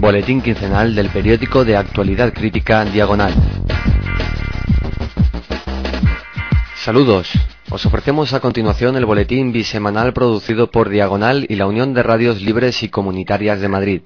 Boletín quincenal del periódico de actualidad crítica Diagonal. Saludos. Os ofrecemos a continuación el boletín bisemanal producido por Diagonal y la Unión de Radios Libres y Comunitarias de Madrid.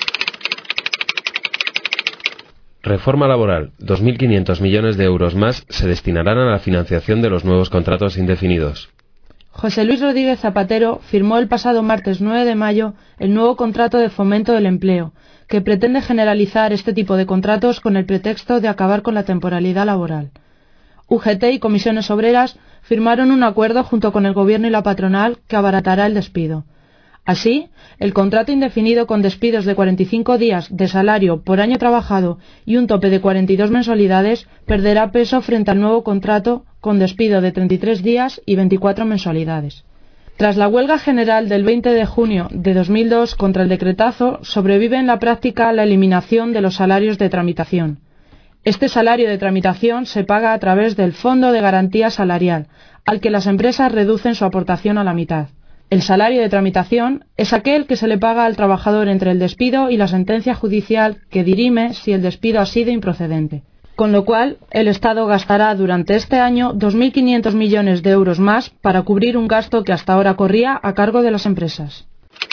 Reforma laboral. 2.500 millones de euros más se destinarán a la financiación de los nuevos contratos indefinidos. José Luis Rodríguez Zapatero firmó el pasado martes 9 de mayo el nuevo contrato de fomento del empleo, que pretende generalizar este tipo de contratos con el pretexto de acabar con la temporalidad laboral. UGT y comisiones obreras firmaron un acuerdo junto con el Gobierno y la patronal que abaratará el despido. Así, el contrato indefinido con despidos de 45 días de salario por año trabajado y un tope de 42 mensualidades perderá peso frente al nuevo contrato con despido de 33 días y 24 mensualidades. Tras la huelga general del 20 de junio de 2002 contra el decretazo, sobrevive en la práctica la eliminación de los salarios de tramitación. Este salario de tramitación se paga a través del Fondo de Garantía Salarial, al que las empresas reducen su aportación a la mitad. El salario de tramitación es aquel que se le paga al trabajador entre el despido y la sentencia judicial que dirime si el despido ha sido improcedente. Con lo cual, el Estado gastará durante este año 2.500 millones de euros más para cubrir un gasto que hasta ahora corría a cargo de las empresas.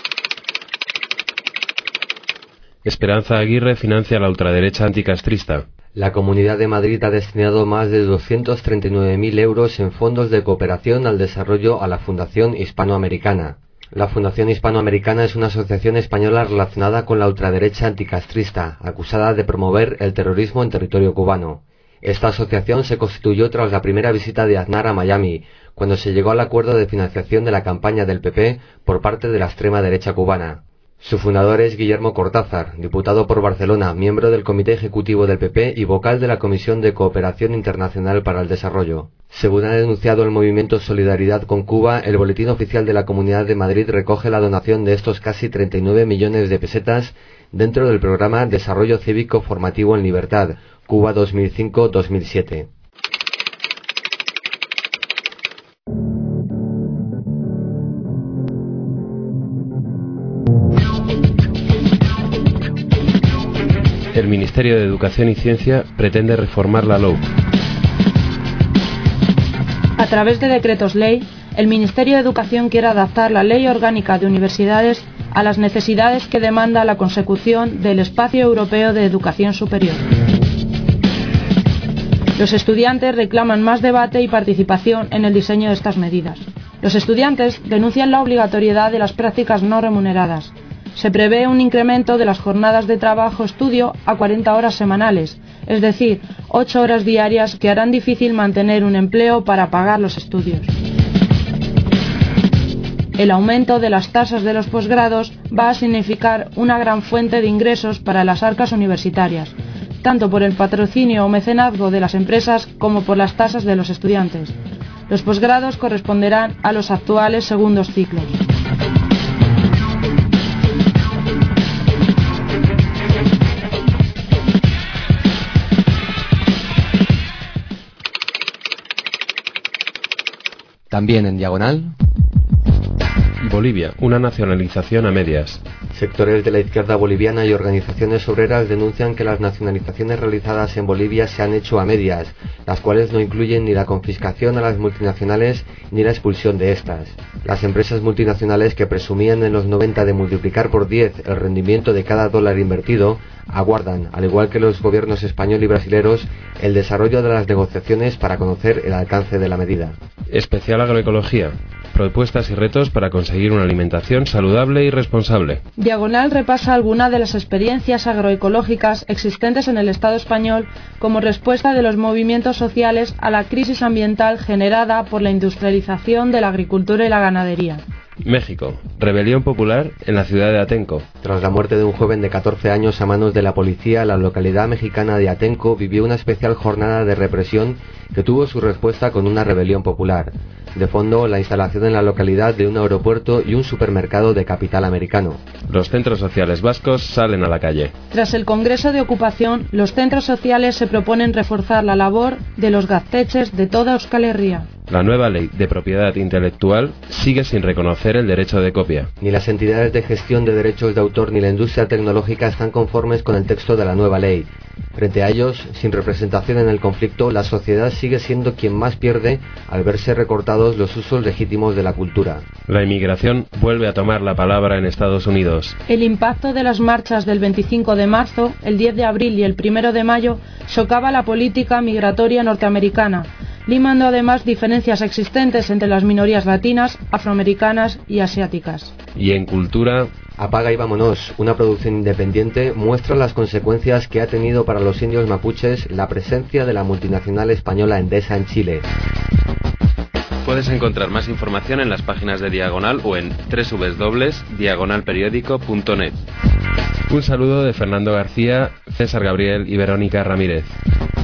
Esperanza Aguirre financia la ultraderecha anticastrista. La Comunidad de Madrid ha destinado más de 239.000 euros en fondos de cooperación al desarrollo a la Fundación Hispanoamericana. La Fundación Hispanoamericana es una asociación española relacionada con la ultraderecha anticastrista, acusada de promover el terrorismo en territorio cubano. Esta asociación se constituyó tras la primera visita de Aznar a Miami, cuando se llegó al acuerdo de financiación de la campaña del PP por parte de la extrema derecha cubana. Su fundador es Guillermo Cortázar, diputado por Barcelona, miembro del Comité Ejecutivo del PP y vocal de la Comisión de Cooperación Internacional para el Desarrollo. Según ha denunciado el movimiento Solidaridad con Cuba, el Boletín Oficial de la Comunidad de Madrid recoge la donación de estos casi 39 millones de pesetas dentro del programa Desarrollo Cívico Formativo en Libertad, Cuba 2005-2007. El Ministerio de Educación y Ciencia pretende reformar la LOU. A través de decretos ley, el Ministerio de Educación quiere adaptar la Ley Orgánica de Universidades a las necesidades que demanda la consecución del Espacio Europeo de Educación Superior. Los estudiantes reclaman más debate y participación en el diseño de estas medidas. Los estudiantes denuncian la obligatoriedad de las prácticas no remuneradas. Se prevé un incremento de las jornadas de trabajo-estudio a 40 horas semanales, es decir, 8 horas diarias que harán difícil mantener un empleo para pagar los estudios. El aumento de las tasas de los posgrados va a significar una gran fuente de ingresos para las arcas universitarias, tanto por el patrocinio o mecenazgo de las empresas como por las tasas de los estudiantes. Los posgrados corresponderán a los actuales segundos ciclos. También en Diagonal. Bolivia, una nacionalización a medias. Sectores de la izquierda boliviana y organizaciones obreras denuncian que las nacionalizaciones realizadas en Bolivia se han hecho a medias, las cuales no incluyen ni la confiscación a las multinacionales ni la expulsión de estas. Las empresas multinacionales que presumían en los 90 de multiplicar por 10 el rendimiento de cada dólar invertido, aguardan, al igual que los gobiernos español y brasileros, el desarrollo de las negociaciones para conocer el alcance de la medida. Especial agroecología. Propuestas y retos para conseguir una alimentación saludable y responsable. Diagonal repasa algunas de las experiencias agroecológicas existentes en el Estado español como respuesta de los movimientos sociales a la crisis ambiental generada por la industrialización de la agricultura y la ganadería. México. Rebelión popular en la ciudad de Atenco. Tras la muerte de un joven de 14 años a manos de la policía, la localidad mexicana de Atenco vivió una especial jornada de represión que tuvo su respuesta con una rebelión popular. De fondo, la instalación en la localidad de un aeropuerto y un supermercado de capital americano. Los centros sociales vascos salen a la calle. Tras el Congreso de Ocupación, los centros sociales se proponen reforzar la labor de los gazteches de toda Euskal Herria. La nueva ley de propiedad intelectual sigue sin reconocer el derecho de copia. Ni las entidades de gestión de derechos de autor ni la industria tecnológica están conformes con el texto de la nueva ley. Frente a ellos, sin representación en el conflicto, la sociedad sigue siendo quien más pierde al verse recortados los usos legítimos de la cultura. La inmigración vuelve a tomar la palabra en Estados Unidos. El impacto de las marchas del 25 de marzo, el 10 de abril y el 1 de mayo socava la política migratoria norteamericana, limando además diferencias existentes entre las minorías latinas, afroamericanas y asiáticas. Y en cultura... Apaga y vámonos, una producción independiente, muestra las consecuencias que ha tenido para los indios mapuches la presencia de la multinacional española Endesa en Chile. Puedes encontrar más información en las páginas de Diagonal o en www.diagonalperiódico.net. Un saludo de Fernando García, César Gabriel y Verónica Ramírez.